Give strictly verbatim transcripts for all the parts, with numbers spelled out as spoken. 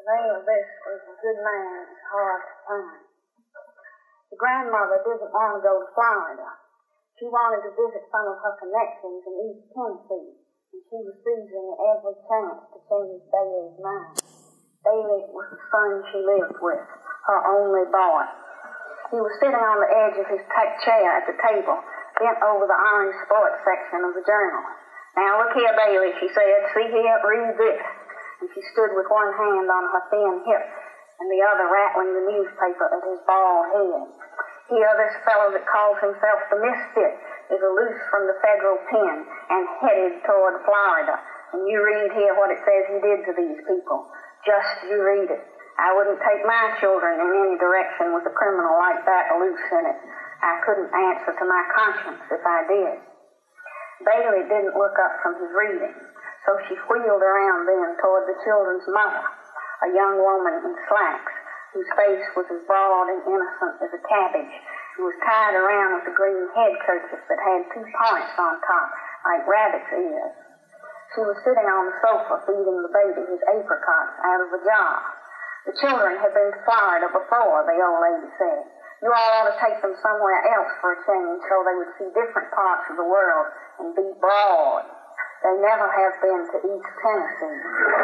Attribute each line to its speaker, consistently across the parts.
Speaker 1: The name of this was A Good Man Is Hard to Find. The grandmother didn't want to go to Florida. She wanted to visit some of her connections in East Tennessee, and she was seizing every chance to change Bailey's mind. Bailey was the son she lived with, her only boy. He was sitting on the edge of his t- chair at the table, bent over the orange sports section of the journal. "Now look here, Bailey," she said. "See here, read this." And she stood with one hand on her thin hip and the other rattling the newspaper at his bald head. "Here, this fellow that calls himself the Misfit is loose from the federal pen and headed toward Florida. And you read here what it says he did to these people. Just you read it. I wouldn't take my children in any direction with a criminal like that loose in it. I couldn't answer to my conscience if I did." Bailey didn't look up from his reading, so she wheeled around then toward the children's mother, a young woman in slacks, whose face was as broad and innocent as a cabbage, and was tied around with a green head kerchief that had two points on top, like rabbit's ears. She was sitting on the sofa feeding the baby his apricots out of a jar. The children had been to Florida before, the old lady said. You all ought to take them somewhere else for a change so they would see different parts of the world and be broad. They never have been to East Tennessee.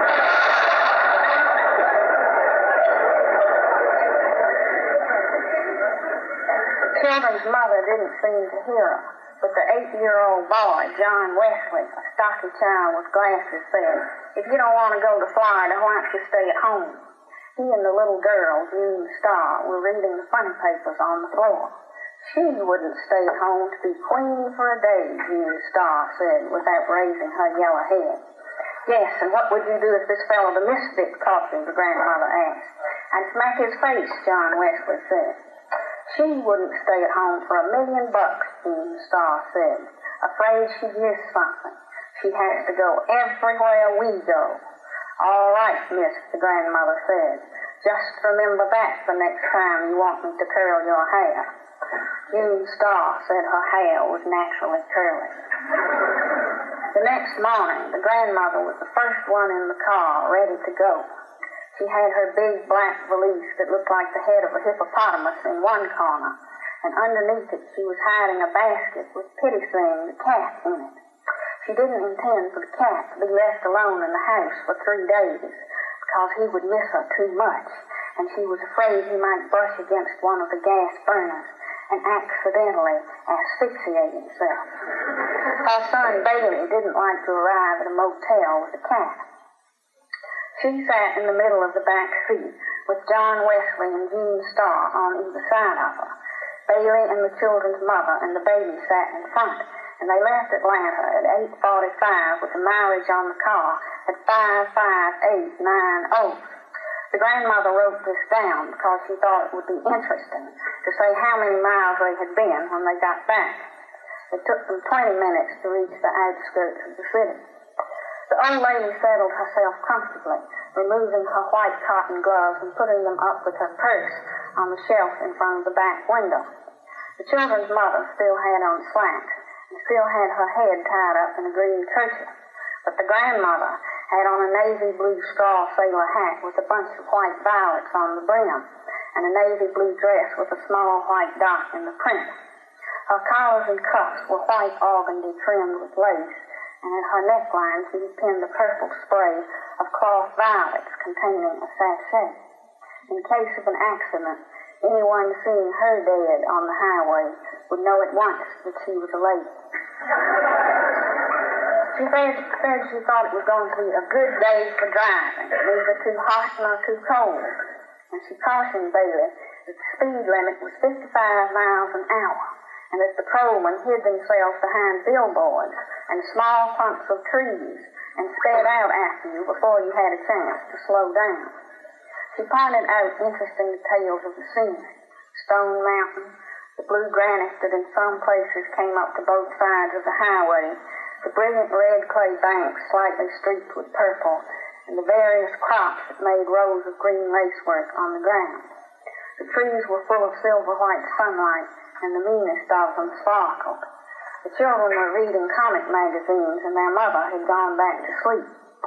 Speaker 1: The children's mother didn't seem to hear her, but the eight-year-old boy, John Wesley, a stocky child with glasses, said, "If you don't want to go to Florida, why don't you stay at home?" He and the little girl, June Starr, were reading the funny papers on the floor. She wouldn't stay at home to be queen for a day, June Starr said, without raising her yellow head. "Yes, and what would you do if this fellow, the Misfit, caught you?" the grandmother asked. "I'd smack his face," John Wesley said. "She wouldn't stay at home for a million bucks," June Starr said, afraid she'd miss something. "She has to go everywhere we go." "All right, miss," the grandmother said. "Just remember that the next time you want me to curl your hair." June Starr said her hair was naturally curly. The next morning, the grandmother was the first one in the car, ready to go. She had her big black valise that looked like the head of a hippopotamus in one corner, and underneath it she was hiding a basket with Pitty Sing, the cat, in it. She didn't intend for the cat to be left alone in the house for three days because he would miss her too much, and she was afraid he might brush against one of the gas burners and accidentally asphyxiate himself. Her son Bailey didn't like to arrive at a motel with a cat. She sat in the middle of the back seat with John Wesley and June Starr on either side of her. Bailey and the children's mother and the baby sat in front, and they left Atlanta at eight forty-five with the mileage on the car at five five eight nine zero. The grandmother wrote this down because she thought it would be interesting to say how many miles they had been when they got back. It took them twenty minutes to reach the outskirts of the city. The old lady settled herself comfortably, removing her white cotton gloves and putting them up with her purse on the shelf in front of the back window. The children's mother still had on slacks and still had her head tied up in a green kerchief, but the grandmother had on a navy blue straw sailor hat with a bunch of white violets on the brim and a navy blue dress with a small white dot in the print. Her collars and cuffs were white organdy trimmed with lace, and at her neckline she had pinned a purple spray of cloth violets containing a sachet. In case of an accident, anyone seeing her dead on the highway would know at once that she was a lady. She said, said she thought it was going to be a good day for driving, neither too hot nor too cold. And she cautioned Bailey that the speed limit was fifty-five miles an hour, and that the patrolmen hid themselves behind billboards and small clumps of trees and sped out after you before you had a chance to slow down. She pointed out interesting details of the scenery: Stone Mountain, the blue granite that in some places came up to both sides of the highway, the brilliant red clay banks slightly streaked with purple, and the various crops that made rows of green lacework on the ground. The trees were full of silver-white sunlight, and the meanest of them sparkled. The children were reading comic magazines, and their mother had gone back to sleep.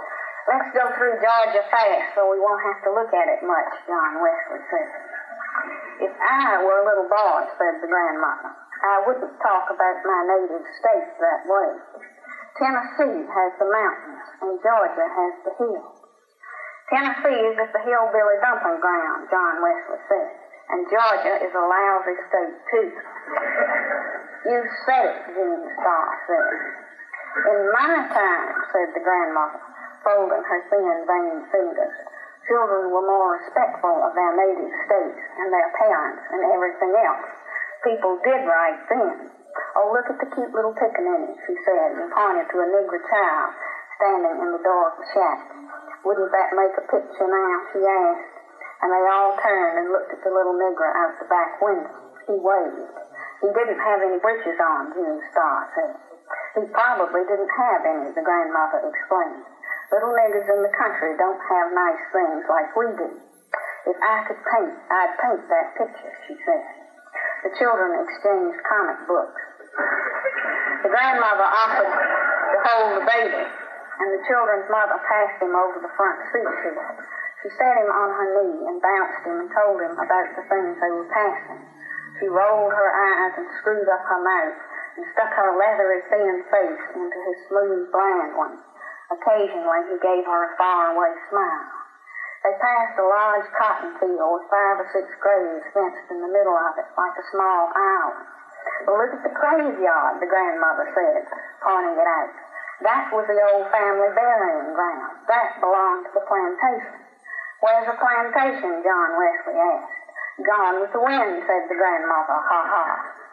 Speaker 1: Let's go through Georgia fast so we won't have to look at it much, John Wesley said. If I were a little boy, said the grandmother, I wouldn't talk about my native state that way. Tennessee has the mountains, and Georgia has the hills. Tennessee is just a hillbilly dumping ground, John Wesley said, and Georgia is a lousy state, too. You said it, Jean Starr said. In my time, said the grandmother, folding her thin, vein fingers, children were more respectful of their native states and their parents and everything else. People did right then. Oh, look at the cute little pickaninny, she said, and pointed to a Negro child standing in the door of the shack. Wouldn't that make a picture now, she asked. And they all turned and looked at the little Negro out the back window. He waved. He didn't have any breeches on, Jean Starr said. He probably didn't have any, the grandmother explained. Little niggers in the country don't have nice things like we do. If I could paint, I'd paint that picture, she said. The children exchanged comic books. The grandmother offered to hold the baby, and the children's mother passed him over the front seat to her. She set him on her knee and bounced him and told him about the things they were passing. She rolled her eyes and screwed up her mouth and stuck her leathery, thin face into his smooth, bland one. Occasionally, he gave her a faraway smile. They passed a large cotton field with five or six graves fenced in the middle of it like a small island. Well, look at the graveyard, the grandmother said, pointing it out. That was the old family burying ground. That belonged to the plantation. Where's the plantation? John Wesley asked. Gone with the wind, said the grandmother. Ha ha.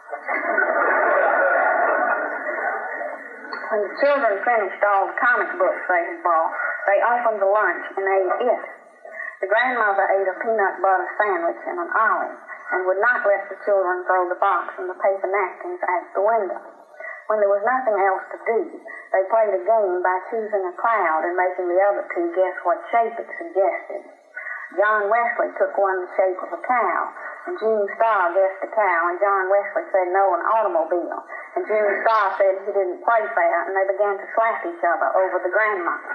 Speaker 1: When the children finished all the comic books they had bought, they opened the lunch and ate it. The grandmother ate a peanut butter sandwich and an olive and would not let the children throw the box and the paper napkins out the window. When there was nothing else to do, they played a game by choosing a cloud and making the other two guess what shape it suggested. John Wesley took one the shape of a cow, and Jean Starr guessed a cow, and John Wesley said no, an automobile. And Jean Starr said he didn't play fair, and they began to slap each other over the grandmother.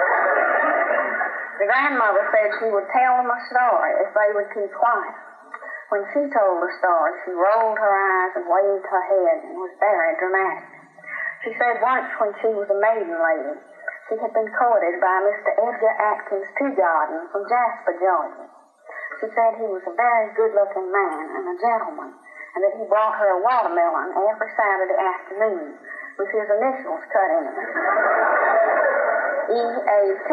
Speaker 1: The grandmother said she would tell them a story if they would keep quiet. When she told the story, she rolled her eyes and waved her head and was very dramatic. She said once when she was a maiden lady, she had been courted by Mister Edgar Atkins Teagarden from Jasper, Georgia. She said he was a very good-looking man and a gentleman, and that he brought her a watermelon every Saturday afternoon with his initials cut in it. E A T.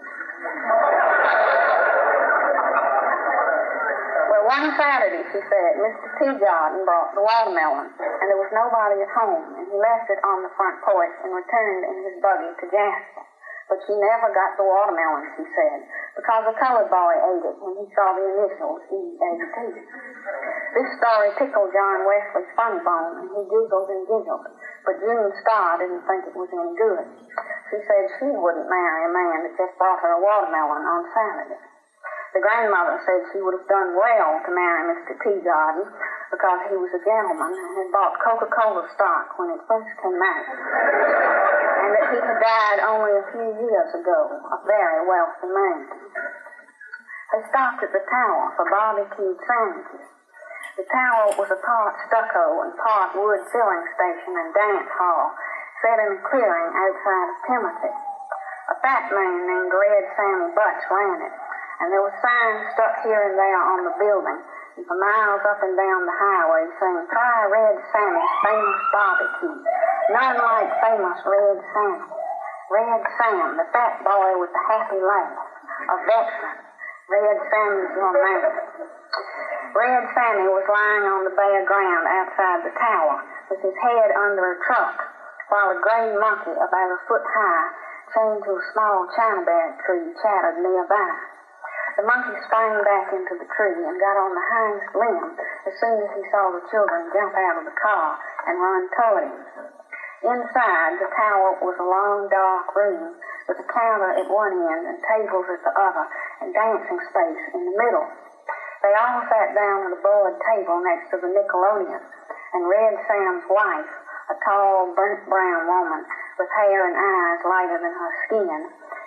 Speaker 1: Well, one Saturday, she said, Mister Teagarden brought the watermelon, and there was nobody at home, and he left it on the front porch and returned in his buggy to Jasper. But she never got the watermelon, she said, because a colored boy ate it when he saw the initials E A T. This story tickled John Wesley's funny bone, and he giggled and giggled, but Jean Starr didn't think it was any good. She said she wouldn't marry a man that just brought her a watermelon on Saturday. The grandmother said she would have done well to marry Mister Teagarden because he was a gentleman and had bought Coca-Cola stock when it first came out, and that he had died only a few years ago, a very wealthy man. They stopped at the tower for barbecued sandwiches. The tower was a part stucco and part wood filling station and dance hall set in a clearing outside of Timothy. A fat man named Red Sammy Butts ran it, and there were signs stuck here and there on the building and for miles up and down the highway saying, "Try Red Sammy's famous barbecue. None like famous Red Sammy. Red Sam, the fat boy with the happy laugh. A veteran. Red Sammy's your man." Red Sammy was lying on the bare ground outside the tower with his head under a truck, while a gray monkey about a foot high, chained to a small chinaberry tree, chattered nearby. The monkey sprang back into the tree and got on the highest limb as soon as he saw the children jump out of the car and run toward him. Inside, the tower was a long, dark room with a counter at one end and tables at the other and dancing space in the middle. They all sat down at a board table next to the Nickelodeon, and Red Sam's wife, a tall, burnt brown woman with hair and eyes lighter than her skin,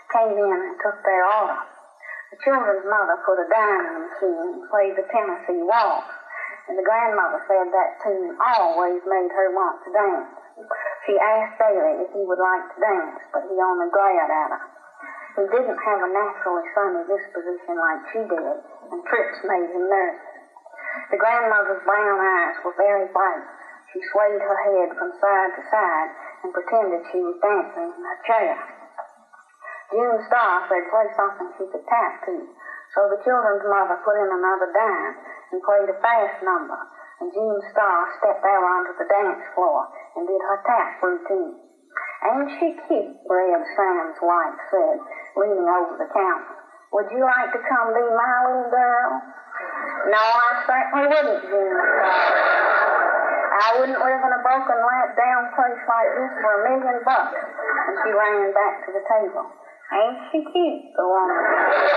Speaker 1: came in and took their order. The children's mother put a dime in the machine and played the Tennessee Waltz, and the grandmother said that tune always made her want to dance. She asked Bailey if he would like to dance, but he only glared at her. He didn't have a naturally sunny disposition like she did, and trips made him nervous. The grandmother's brown eyes were very bright. She swayed her head from side to side and pretended she was dancing in her chair. June Starr said play something she could tap to, so the children's mother put in another dime and played a fast number, and June Starr stepped out onto the dance floor and did her tap routine. "Ain't she cute?" Red Sam's wife said, leaning over the counter. "Would you like to come be my little girl?" "No, I certainly wouldn't, June Starr. I wouldn't live in a broken, let-down place like this for a million bucks." And she ran back to the table. "Ain't she cute?" the woman said,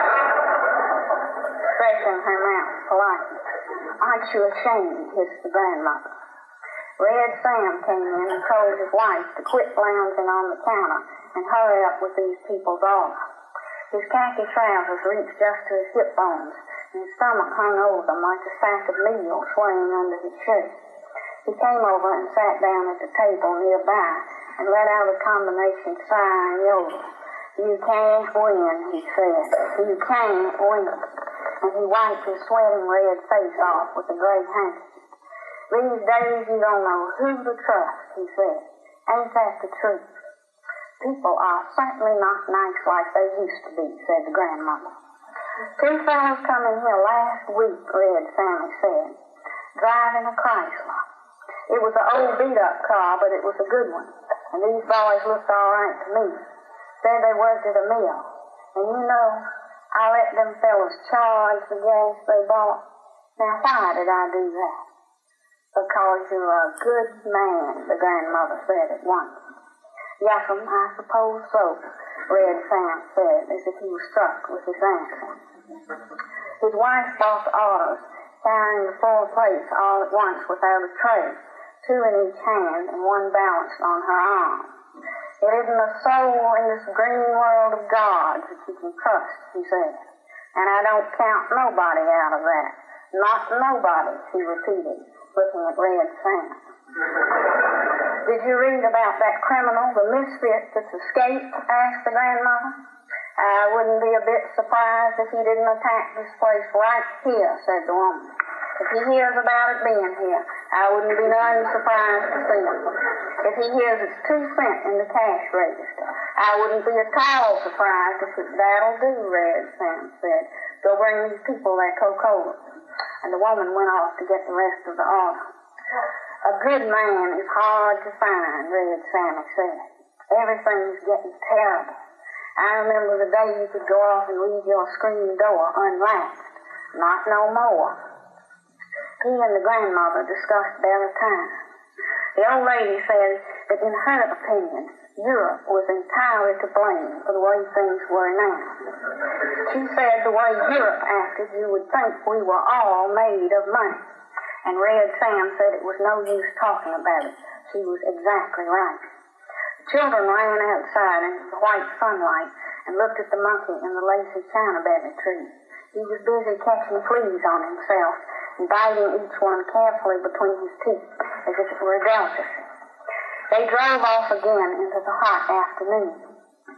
Speaker 1: stretching her mouth politely. "Aren't you ashamed?" hissed the grandmother. Red Sam came in and told his wife to quit lounging on the counter and hurry up with these people's order. His khaki trousers reached just to his hip bones, and his stomach hung over them like a sack of meal swaying under his shirt. He came over and sat down at the table nearby and let out a combination sigh and yodel. "You can't win," he said. "You can't win." And he wiped his sweating red face off with a gray handkerchief. "These days you don't know who to trust," he said. "Ain't that the truth?" "People are certainly not nice like they used to be," said the grandmother. "Two fellows come in here last week," Red Sammy said, "driving a Chrysler. It was an old beat-up car, but it was a good one, and these boys looked all right to me. Said they worked at a mill. And you know, I let them fellows charge the gas they bought. Now, why did I do that?" "Because you're a good man," the grandmother said at once. "Yes'm, I suppose so," Red Sam said, as if he was struck with his answer. His wife brought the orders, carrying the full plates all at once without a tray, two in each hand and one balanced on her arm. "There isn't a soul in this green world of God's that you can trust," she said. "And I don't count nobody out of that. Not nobody," she repeated, looking at Red Sam. "Did you read about that criminal, the misfit that's escaped?" asked the grandmother. "I wouldn't be a bit surprised if he didn't attack this place right here," said the woman. "If he hears about it being here, I wouldn't be none surprised to see him. If he hears it's two cents in the cash register, I wouldn't be at all surprised if it, that'll do," Red Sam said. "Go bring these people their Coca-Cola." And the woman went off to get the rest of the order. "A good man is hard to find," Red Sammy said. "Everything's getting terrible. I remember the day you could go off and leave your screen door unlatched. Not no more." He and the grandmother discussed better times. The old lady said that in her opinion, Europe was entirely to blame for the way things were now. She said the way Europe acted, you would think we were all made of money. And Red Sam said it was no use talking about it. She was exactly right. The children ran outside into the white sunlight and looked at the monkey in the lacy chinaberry tree. He was busy catching fleas on himself and biting each one carefully between his teeth as if it were a delicacy. They drove off again into the hot afternoon.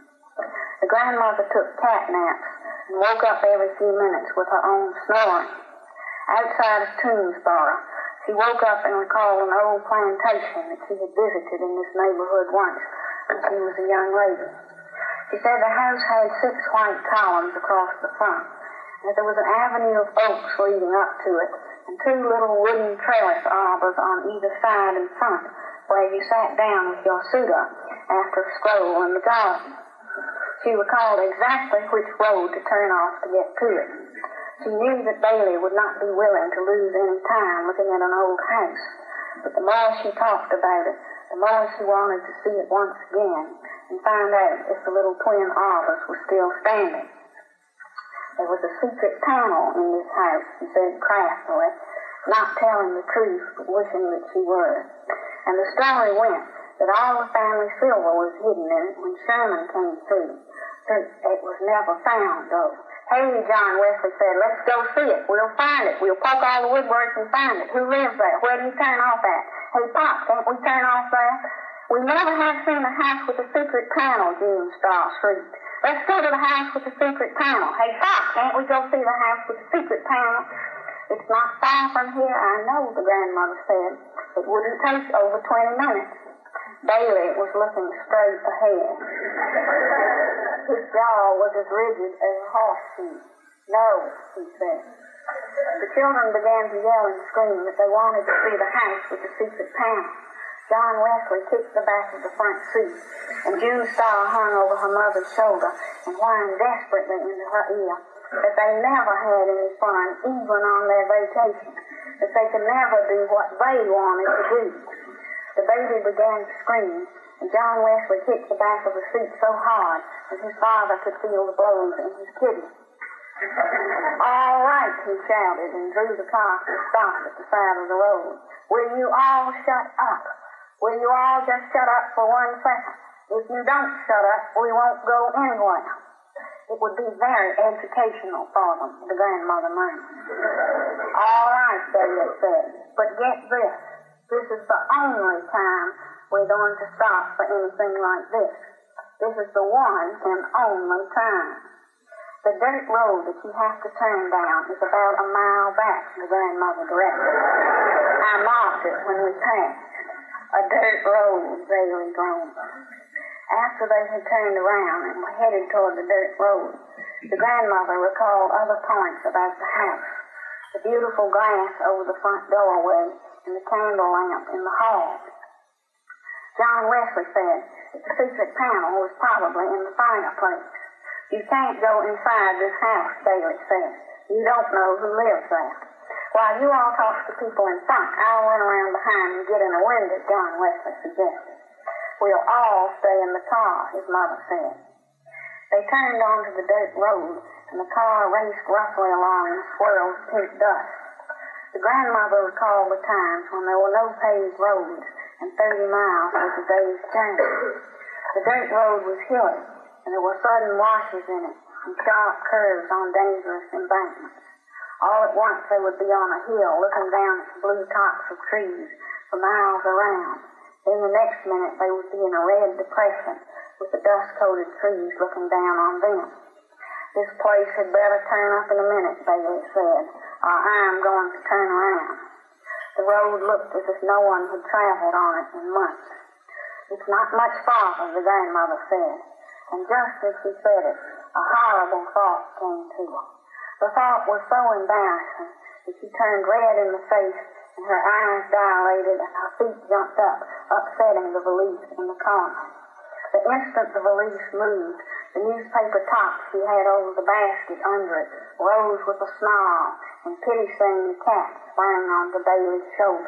Speaker 1: The grandmother took cat naps and woke up every few minutes with her own snoring. Outside of Toomsboro, she woke up and recalled an old plantation that she had visited in this neighborhood once when she was a young lady. She said the house had six white columns across the front, and that there was an avenue of oaks leading up to it, and two little wooden trellis arbors on either side and front, where you sat down with your suit up after a stroll in the garden. She recalled exactly which road to turn off to get to it. She knew that Bailey would not be willing to lose any time looking at an old house, but the more she talked about it, the more she wanted to see it once again and find out if the little twin arbors were still standing. There was a secret panel in this house, she said craftily, not telling the truth but wishing that she were. And the story went that all the family silver was hidden in it when Sherman came through, suit. It was never found, though. Hey, John Wesley said, let's go see it. We'll find it. We'll poke all the woodwork and find it. Who lives there? Where do you turn off at? Hey, Pop, can't we turn off there? We never have seen the house with the secret panel, June Star shrieked. Let's go to the house with the secret panel. Hey, Pop, can't we go see the house with the secret panel? It's not far from here, I know, the grandmother said. It wouldn't take over twenty minutes. Bailey was looking straight ahead. His jaw was as rigid as a horseshoe. No, he said. The children began to yell and scream that they wanted to see the house with the secret panel. John Wesley kicked the back of the front seat, and June Star hung over her mother's shoulder and whined desperately into her ear that they never had any fun, even on their vacation, that they could never do what they wanted to do. The baby began to scream, and John Wesley kicked the back of the seat so hard that his father could feel the blows in his kidney. All right, he shouted, and drew the car to a stop at the side of the road. Will you all shut up? Will you all just shut up for one second? If you don't shut up, we won't go anywhere. It would be very educational for them, the grandmother murmured. All right, Bailey said, but get this. This is the only time we're going to stop for anything like this. This is the one and only time. The dirt road that you have to turn down is about a mile back, the grandmother directed. I marked it when we passed. A dirt road, Bailey groaned. After they had turned around and were headed toward the dirt road, the grandmother recalled other points about the house. The beautiful glass over the front doorway and the candle lamp in the hall. John Wesley said that the secret panel was probably in the fireplace. You can't go inside this house, Bailey said. You don't know who lives there. While you all talk to people in front, I'll run around behind and get in a window, John Wesley suggested. We'll all stay in the car, his mother said. They turned onto the dirt road, and the car raced roughly along in a swirl of pink dust. The grandmother recalled the times when there were no paved roads, and thirty miles was a day's journey. The dirt road was hilly, and there were sudden washes in it, and sharp curves on dangerous embankments. All at once they would be on a hill looking down at the blue tops of trees for miles around. Then the next minute they would be in a red depression with the dust-coated trees looking down on them. This place had better turn up in a minute, Bailey said, or I'm going to turn around. The road looked as if no one had traveled on it in months. It's not much farther, the grandmother said. And just as she said it, a horrible thought came to her. The thought was so embarrassing that she turned red in the face and her eyes dilated and her feet jumped up, upsetting the valise in the corner. The instant the valise moved, the newspaper top she had over the basket under it rose with a snarl, and Kitty Sing the cat sprang onto Bailey's shoulder.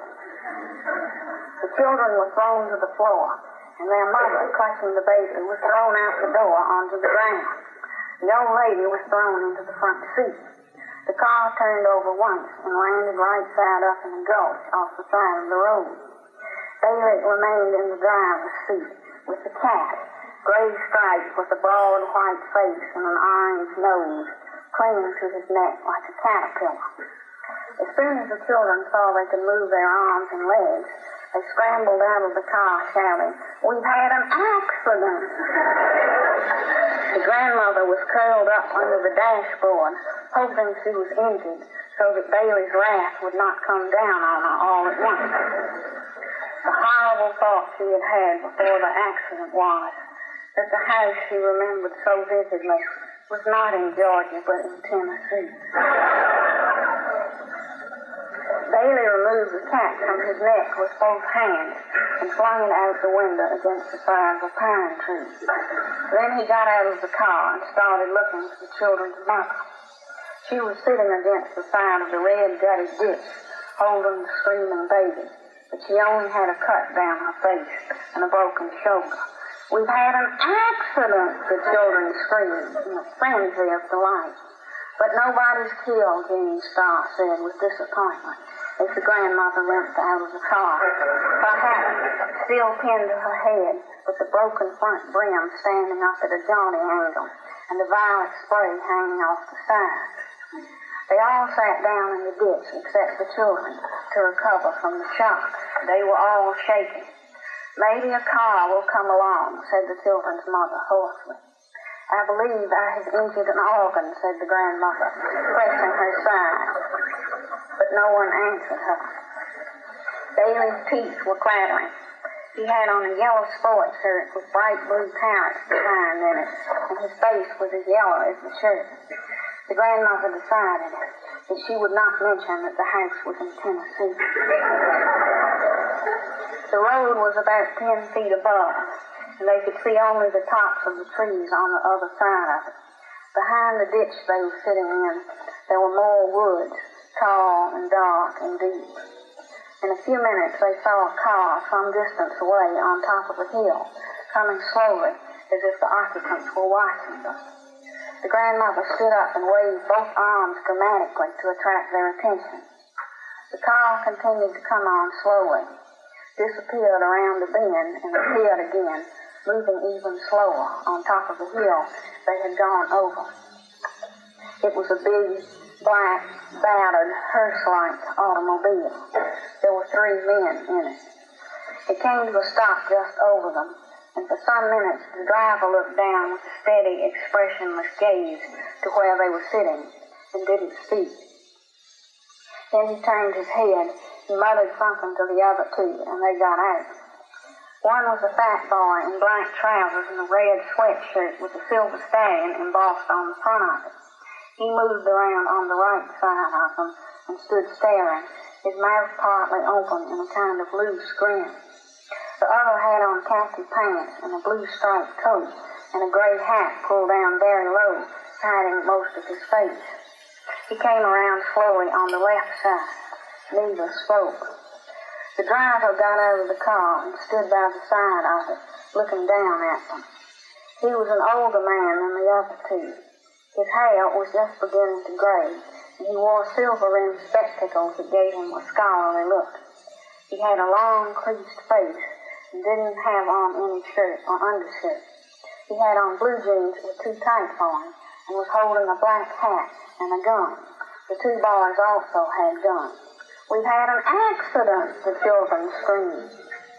Speaker 1: The children were thrown to the floor, and their mother, clutching the baby, was thrown out the door onto the ground. The old lady was thrown into the front seat. The car turned over once and landed right side up in a gulch off the side of the road. Bailey remained in the driver's seat with the cat, gray striped with a broad white face and an orange nose, clinging to his neck like a caterpillar. As soon as the children saw they could move their arms and legs, they scrambled out of the car shouting, "We've had an accident!" The grandmother was curled up under the dashboard, hoping she was injured so that Bailey's wrath would not come down on her all at once. The horrible thought she had had before the accident was that the house she remembered so vividly was not in Georgia but in Tennessee. Bailey removed the cat from his neck with both hands and flung it out the window against the side of a pine tree. Then he got out of the car and started looking for the children's mother. She was sitting against the side of the red gutted ditch, holding the screaming baby, but she only had a cut down her face and a broken shoulder. "We've had an accident," the children screamed in a frenzy of delight. "But nobody's killed," June Star said with disappointment as the grandmother limped out of the car, her hat still pinned to her head, with the broken front brim standing up at a jaunty angle, and the violet spray hanging off the side. They all sat down in the ditch except the children to recover from the shock. They were all shaking. Maybe a car will come along, said the children's mother hoarsely. I believe I have injured an organ, said the grandmother, pressing her side. But no one answered her. Bailey's teeth were clattering. He had on a yellow sport shirt with bright blue parrots behind in it, and his face was as yellow as the shirt. The grandmother decided that she would not mention that the house was in Tennessee. The road was about ten feet above, and they could see only the tops of the trees on the other side of it. Behind the ditch they were sitting in, there were more woods, tall and dark and deep. In a few minutes they saw a car some distance away on top of a hill, coming slowly as if the occupants were watching them. The grandmother stood up and waved both arms dramatically to attract their attention. The car continued to come on slowly, disappeared around the bend, and appeared again, moving even slower on top of the hill they had gone over. It was a big, black, battered, hearse-like automobile. There were three men in it. It came to a stop just over them, and for some minutes the driver looked down with a steady, expressionless gaze to where they were sitting and didn't speak. Then he turned his head and muttered something to the other two, and they got out. One was a fat boy in black trousers and a red sweatshirt with a silver stallion embossed on the front of it. He moved around on the right side of them and stood staring, his mouth partly open in a kind of loose grin. The other had on khaki pants and a blue striped coat and a gray hat pulled down very low, hiding most of his face. He came around slowly on the left side. Neither spoke. The driver got out of the car and stood by the side of it, looking down at them. He was an older man than the other two. His hair was just beginning to gray, and he wore silver-rimmed spectacles that gave him a scholarly look. He had a long, creased face and didn't have on any shirt or undershirt. He had on blue jeans that were too tight for him and was holding a black hat and a gun. The two boys also had guns. "We've had an accident," the children screamed.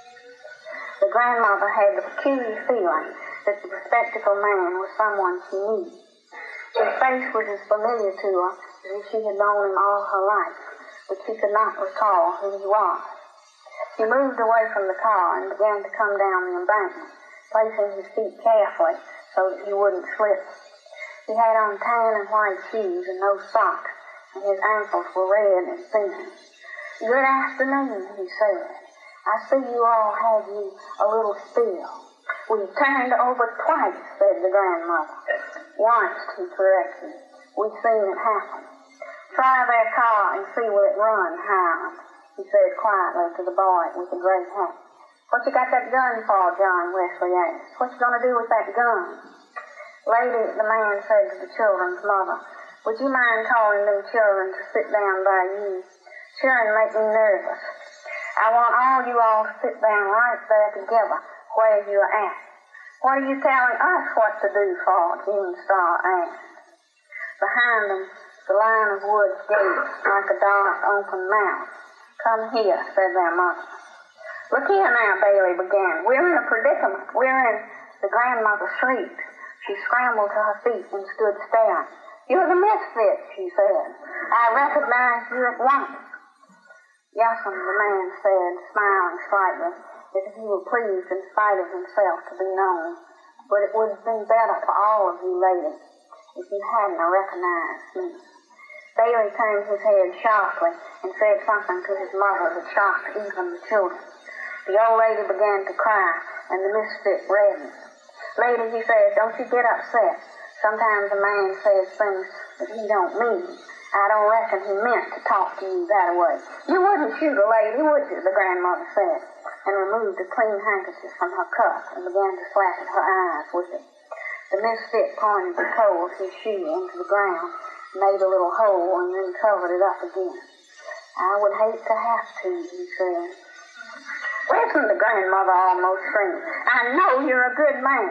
Speaker 1: The grandmother had the peculiar feeling that the bespectacled man was someone she knew. His face was as familiar to her as if she had known him all her life, but she could not recall who he was. He moved away from the car and began to come down the embankment, placing his feet carefully so that he wouldn't slip. He had on tan and white shoes and no socks, and his ankles were red and thin. "Good afternoon," he said. "I see you all had you a little spill." "We've turned over twice," said the grandmother. "Once," he corrected. "We've seen it happen." "Try their car and see will it run, Hiram," he said quietly to the boy with the gray hat. "What you got that gun for?" John Wesley asked. "What you gonna do with that gun?" "Lady," the man said to the children's mother, "would you mind calling them children to sit down by you? Sure and make me nervous. I want all you all to sit down right there together where you're at." "What are you telling us what to do for?" June Star asked. Behind them, the line of woods gaped like a dark, open mouth. "Come here," said their mother. "Look here now," Bailey began. "We're in a predicament. We're in—" The grandmother shrieked. She scrambled to her feet and stood staring. "You're the misfit," she said. "I recognized you at once." "Yes'm," the man said, smiling slightly, as if he were pleased in spite of himself to be known. "But it would have been better for all of you ladies if you hadn't recognized me." Bailey turned his head sharply and said something to his mother that shocked even the children. The old lady began to cry, and the misfit reddened. "Lady," he said, "don't you get upset. Sometimes a man says things that he don't mean. I don't reckon he meant to talk to you that way." "You wouldn't shoot a lady, would you?" the grandmother said, and removed a clean handkerchief from her cuff and began to slap at her eyes with it. The misfit pointed the toe of his shoe into the ground, made a little hole, and then covered it up again. "I would hate to have to," he said. "Listen," the grandmother almost screamed. "I know you're a good man.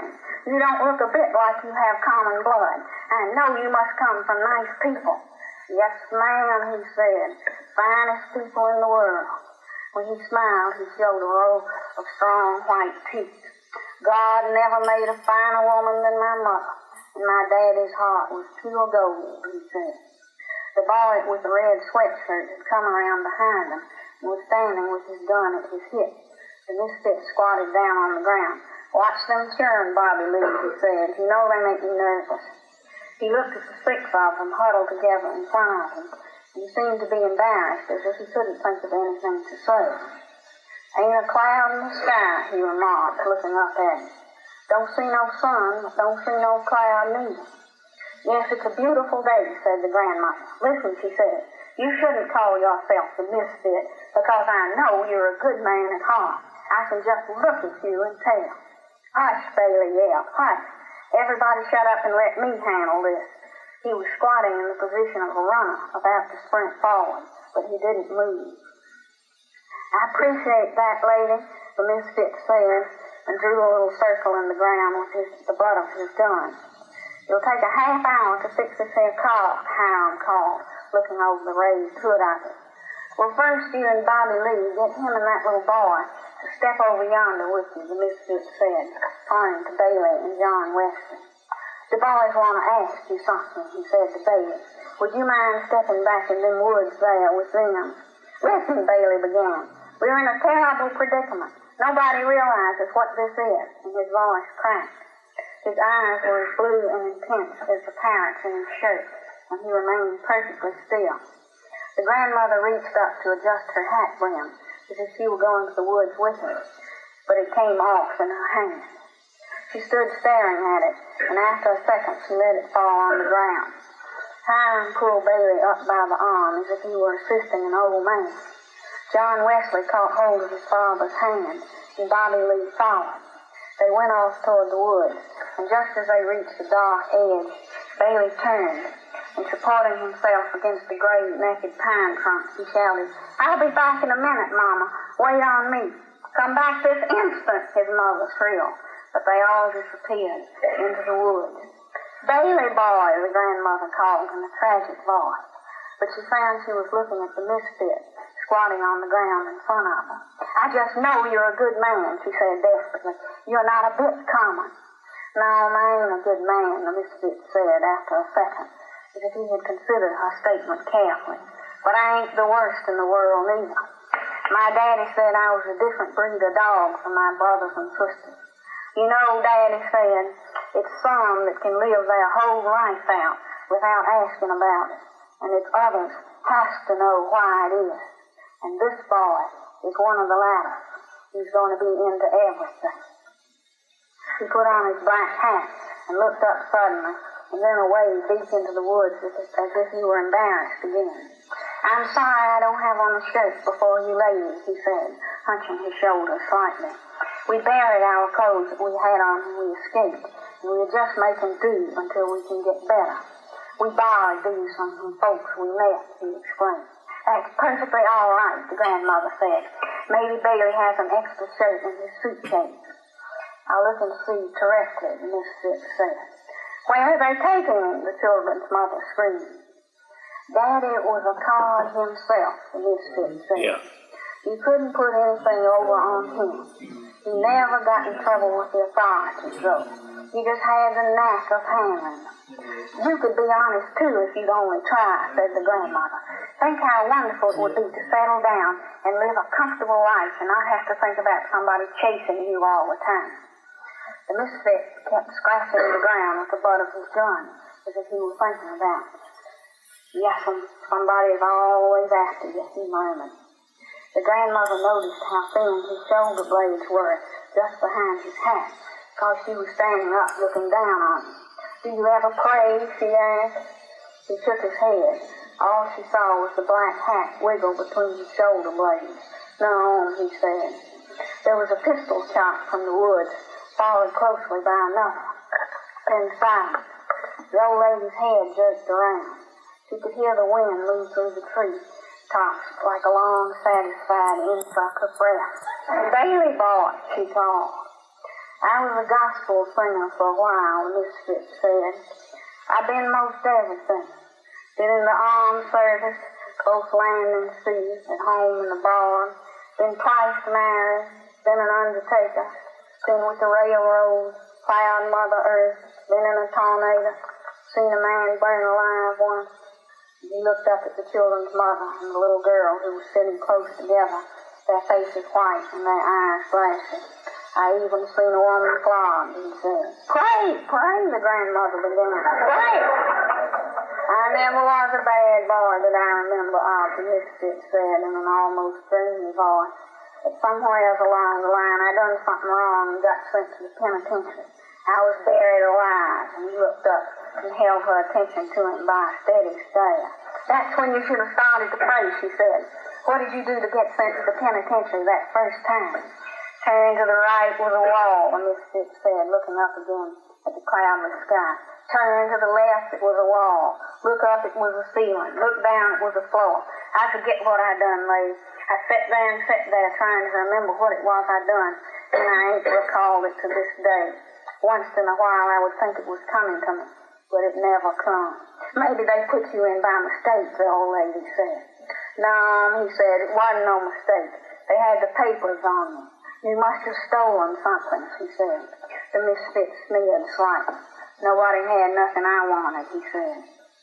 Speaker 1: You don't look a bit like you have common blood. I know you must come from nice people. Yes, ma'am, he said. Finest people in the world. When he smiled, he showed a row of strong white teeth. God never made a finer woman than my mother, and my daddy's heart was pure gold, he said. The boy with the red sweatshirt had come around behind him and was standing with his gun at his hip. The misfit squatted down on the ground. Watch them churn, Bobby Lee, he said. You know they make me nervous. He looked at the six of them huddled together in front of him. He seemed to be embarrassed, as if he couldn't think of anything to say. Ain't a cloud in the sky, he remarked, looking up at him. Don't see no sun, but don't see no cloud neither. Yes, it's a beautiful day, said the grandmother. Listen, she said, you shouldn't call yourself the misfit, because I know you're a good man at heart. I can just look at you and tell. Hush, Bailey yelled, hush. Everybody shut up and let me handle this. He was squatting in the position of a runner, about to sprint forward, but he didn't move. I appreciate that, lady, the misfit said, and drew a little circle in the ground with his, the butt of his gun. It'll take a half hour to fix this here car, Hiram called, looking over the raised hood of it. Well, first you and Bobby Lee, get him and that little boy to step over yonder with you, the misfit said, pointing to Bailey and John Wesley. The boys want to ask you something, he said to Bailey. Would you mind stepping back in them woods there with them? Listen, Bailey began. We're in a terrible predicament. Nobody realizes what this is, and his voice cracked. His eyes were as blue and intense as the parrot's in his shirt, and he remained perfectly still. The grandmother reached up to adjust her hat brim, as if she were going to the woods with him, but it came off in her hand. She stood staring at it, and after a second she let it fall on the ground. Hiram pulled Bailey up by the arm as if he were assisting an old man. John Wesley caught hold of his father's hand, and Bobby Lee followed. They went off toward the woods, and just as they reached the dark edge, Bailey turned, and supporting himself against the gray, naked pine trunk, he shouted, I'll be back in a minute, Mama. Wait on me. Come back this instant, his mother shrilled. But they all disappeared into the woods. Bailey boy, the grandmother called in a tragic voice, but she found she was looking at the misfit, squatting on the ground in front of her. I just know you're a good man, she said desperately. You're not a bit common. No, I ain't a good man, the misfit said after a second, as if he had considered her statement carefully. But I ain't the worst in the world neither. My daddy said I was a different breed of dog from my brothers and sisters. You know, Daddy said, it's some that can live their whole life out without asking about it, and it's others has to know why it is. And this boy is one of the latter. He's going to be into everything. He put on his black hat and looked up suddenly, and then away deep into the woods as if, as if he were embarrassed again. I'm sorry I don't have on a shirt before you ladies, he said, hunching his shoulders slightly. We buried our clothes that we had on when we escaped, and we were just making do until we can get better. We borrowed these from some folks we met, he explained. That's perfectly all right, the grandmother said. Maybe Bailey has an extra shirt in his suitcase. I'll look and see directly, the misfit said. Where are they taking him? The children's mother screamed. Daddy was a card himself, the misfit said. Yeah. You couldn't put anything over on him. He never got in trouble with the authorities, though. He just had the knack of handling them. You could be honest, too, if you'd only try, said the grandmother. Think how wonderful it would be to settle down and live a comfortable life and not have to think about somebody chasing you all the time. The misfit kept scratching the ground with the butt of his gun, as if he were thinking about it. Yes, somebody's always after you, he murmured. The grandmother noticed how thin his shoulder blades were just behind his hat, because she was standing up looking down on him. Do you ever pray? She asked. He shook his head. All she saw was the black hat wiggle between his shoulder blades. No, he said. There was a pistol shot from the woods, followed closely by another. Then silence. The old lady's head jerked around. She could hear the wind move through the tree tops like a long, satisfied insuck of breath. Bailey boy, she called. I was a gospel singer for a while, the misfit said. I've been most everything. Been in the armed service, both land and sea, at home in the barn. Been twice married, been an undertaker. Been with the railroad, plowed Mother Earth. Been in a tornado, seen a man burn alive once. He looked up at the children's mother and the little girl who was sitting close together, their faces white and their eyes flashing. I even seen a woman flogged, he said. Pray, pray, the grandmother began. Pray! I never was a bad boy that I remember of, the misfit said in an almost dreamy voice. But somewhere along the line I done something wrong and got sent to the penitentiary. I was buried alive, and he looked up and held her attention to him by a steady stare. That's when you should have started to pray, she said. What did you do to get sent to the penitentiary that first time? Turn to the right was a wall, the misfit said, looking up again at the cloudless sky. Turn to the left, it was a wall. Look up, it was a ceiling. Look down, it was a floor. I forget what I done, lady. I sat there and sat there trying to remember what it was I done, and I ain't recalled it to this day. Once in a while I would think it was coming to me, but it never come. Maybe they put you in by mistake, the old lady said. No, he said, it wasn't no mistake. They had the papers on me. You must have stolen something, she said. The misfit sneered slightly. Nobody had nothing I wanted, he said.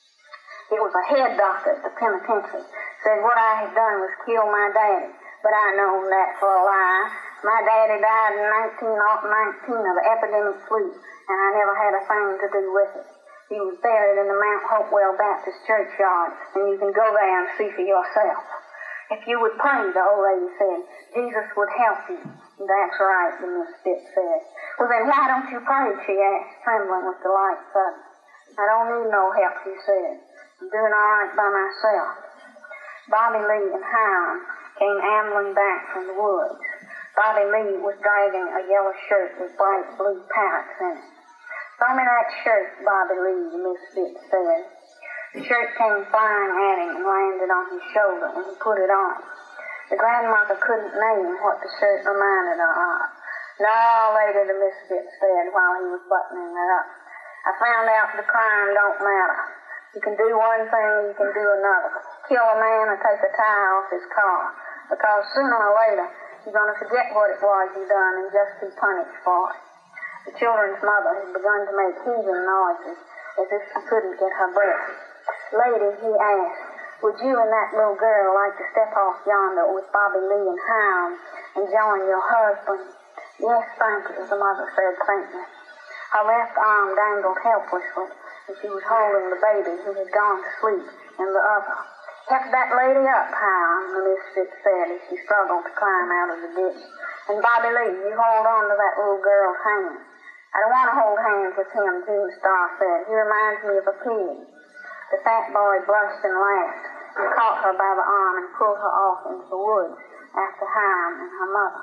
Speaker 1: It was a head doctor at the penitentiary. Said what I had done was kill my daddy, but I known that for a lie. My daddy died in nineteen nineteen of the epidemic flu, and I never had a thing to do with it. He was buried in the Mount Hopewell Baptist churchyard, and you can go there and see for yourself. If you would pray, the old lady said, Jesus would help you. That's right, the misfit said. Well, then why don't you pray, she asked, trembling with delight suddenly. I don't need no help, he said. I'm doing all right by myself. Bobby Lee and Hiram came ambling back from the woods. Bobby Lee was dragging a yellow shirt with bright blue parrots in it. Throw me that shirt, Bobby Lee, the misfit said. The shirt came flying at him and landed on his shoulder, and he put it on. The grandmother couldn't name what the shirt reminded her of. No, later the misfit said while he was buttoning it up. I found out the crime don't matter. You can do one thing, you can do another. Kill a man or take a tire off his car. Because sooner or later, you're going to forget what it was you done and just be punished for it. The children's mother had begun to make heaving noises as if she couldn't get her breath. Lady, he asked, would you and that little girl like to step off yonder with Bobby Lee and Hiram and join your husband? Yes, thank you, the mother said faintly. Her left arm dangled helplessly, and she was holding the baby who had gone to sleep in the other. Help that lady up, Hiram, the misfit said as she struggled to climb out of the ditch. And Bobby Lee, you hold on to that little girl's hand. I don't want to hold hands with him, June Starr said. He reminds me of a pig. The fat boy blushed and laughed and caught her by the arm and pulled her off into the woods after Hiram and her mother.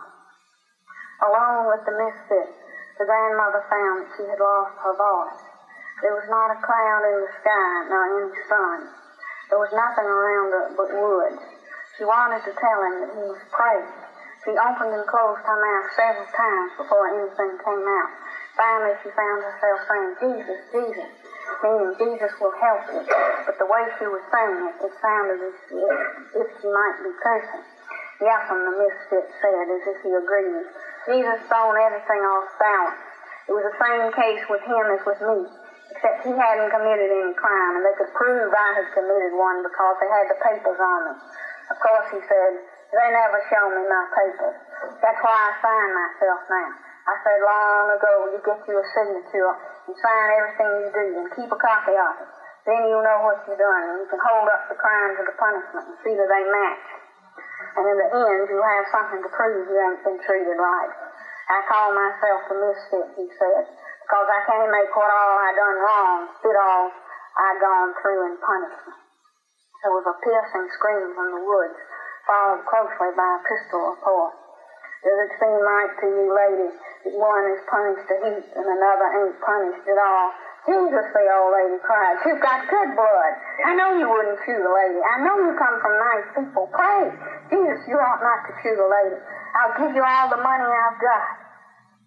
Speaker 1: Alone with the misfit, the grandmother found that she had lost her voice. There was not a cloud in the sky, nor any sun. There was nothing around her but woods. She wanted to tell him that he must pray. She opened and closed her mouth several times before anything came out. Finally, she found herself saying, Jesus, Jesus, meaning Jesus will help you. But the way she was saying it, it sounded as if, if she might be cursing. Yes, and the misfit said, as if he agreed. Jesus thrown everything off balance. It was the same case with him as with me, except he hadn't committed any crime, and they could prove I had committed one because they had the papers on me. Of course, he said, they never show me my papers. That's why I sign myself now. I said long ago, you get you a signature and sign everything you do and keep a copy of it. Then you'll know what you've done, and you can hold up the crime to the punishment and see that they match. And in the end, you'll have something to prove you ain't been treated right. I call myself the misfit, he said, because I can't make what all I done wrong fit all I gone through in punishment. There was a piercing scream from the woods, followed closely by a pistol report. Does it seem right to you, lady, that one is punished a heap and another ain't punished at all? Jesus, the old lady cried, you've got good blood. I know you wouldn't shoot a lady. I know you come from nice people. Pray, Jesus, you ought not to shoot a lady. I'll give you all the money I've got.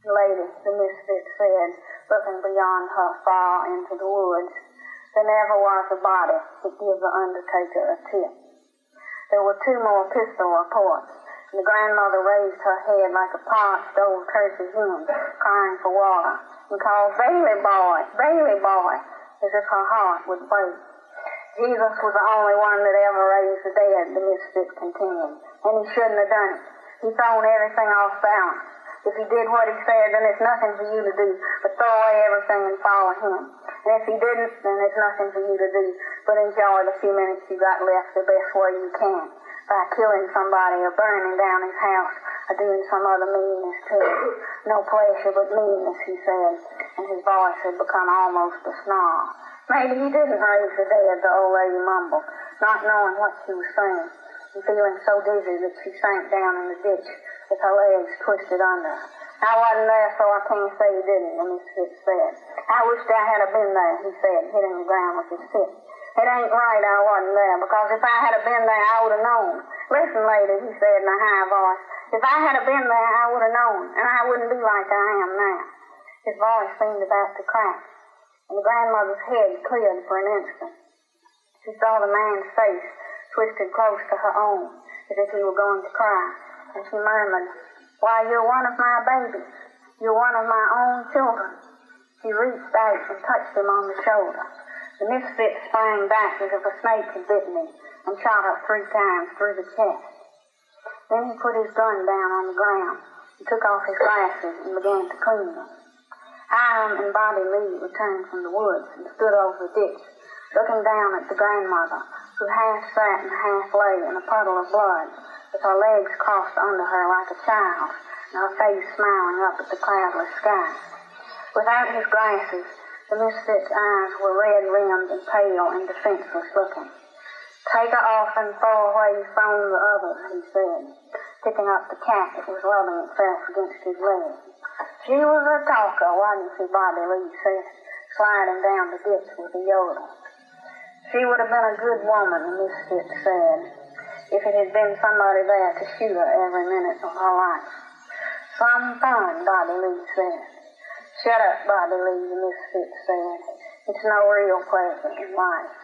Speaker 1: Lady, the misfit said, looking beyond her far into the woods, there never was a body to give the undertaker a tip. There were two more pistol reports, and the grandmother raised her head like a parched old turkey hen crying for water, and called, "Bailey boy, Bailey boy," as if her heart would break. Jesus was the only one that ever raised the dead, the misfit continued, and he shouldn't have done it. He's thrown everything off balance. If he did what he said, then there's nothing for you to do but throw away everything and follow him. And if he didn't, then there's nothing for you to do but enjoy the few minutes you got left the best way you can, by killing somebody or burning down his house or doing some other meanness to it. No pleasure but meanness, he said, and his voice had become almost a snarl. Maybe he didn't raise the dead, the old lady mumbled, not knowing what she was saying, and feeling so dizzy that she sank down in the ditch with her legs twisted under her. "I wasn't there, so I can't say he didn't," the misfit said. "I wished I had been there," he said, hitting the ground with his fist. "It ain't right I wasn't there, because if I had been there, I would have known. Listen, lady," he said in a high voice, "if I had been there, I would have known, and I wouldn't be like I am now." His voice seemed about to crack, and the grandmother's head cleared for an instant. She saw the man's face twisted close to her own, as if he were going to cry, and she murmured, "Why, you're one of my babies. You're one of my own children." She reached out and touched him on the shoulder. The misfit sprang back as if a snake had bitten him and shot her three times through the chest. Then he put his gun down on the ground and took off his glasses and began to clean them. Hiram and Bobby Lee returned from the woods and stood over the ditch, looking down at the grandmother, who half sat and half lay in a puddle of blood, with her legs crossed under her like a child, and her face smiling up at the cloudless sky. Without his glasses, the misfit's eyes were red-rimmed and pale and defenseless looking. "Take her off and throw away you've thrown the others," he said, picking up the cat that was rubbing itself against his leg. "She was a talker, wasn't she?" Bobby Lee said, sliding down the ditch with a yodel. "She would have been a good woman," the misfit said, "if it had been somebody there to shoot her every minute of her life." "Some fun," Bobby Lee said. "Shut up, Bobby Lee," the misfit said. "It's no real pleasure in life."